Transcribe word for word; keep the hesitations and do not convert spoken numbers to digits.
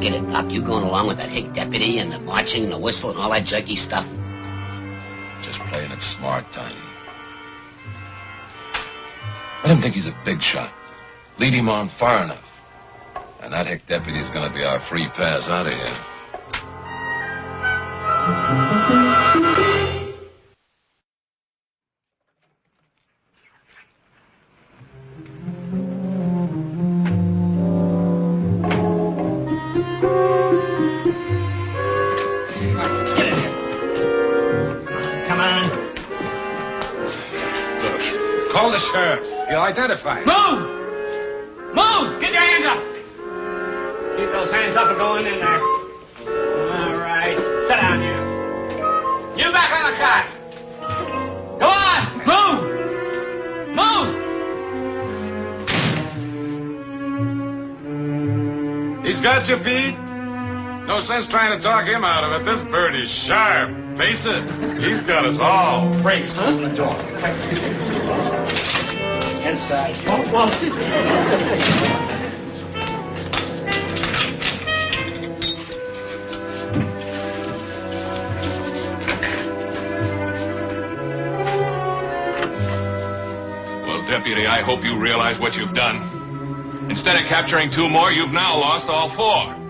get it, Doc? You going along with that hick deputy and the marching and the whistle and all that jerky stuff? Just playing it smart, Tiny. Let him think he's a big shot. Lead him on far enough. And that hick deputy is going to be our free pass out of here. Call the sheriff. He'll identify him. Move! Move! Get your hands up! Keep those hands up and go in there. All right. Sit down, you. You back on the cot. Go on! Move! Move! He's got you, Pete. No sense trying to talk him out of it. This bird is sharp. Face it. He's got us all. Brace, huh? Open the door. Inside. Oh, well. Well, Deputy, I hope you realize what you've done. Instead of capturing two more, you've now lost all four.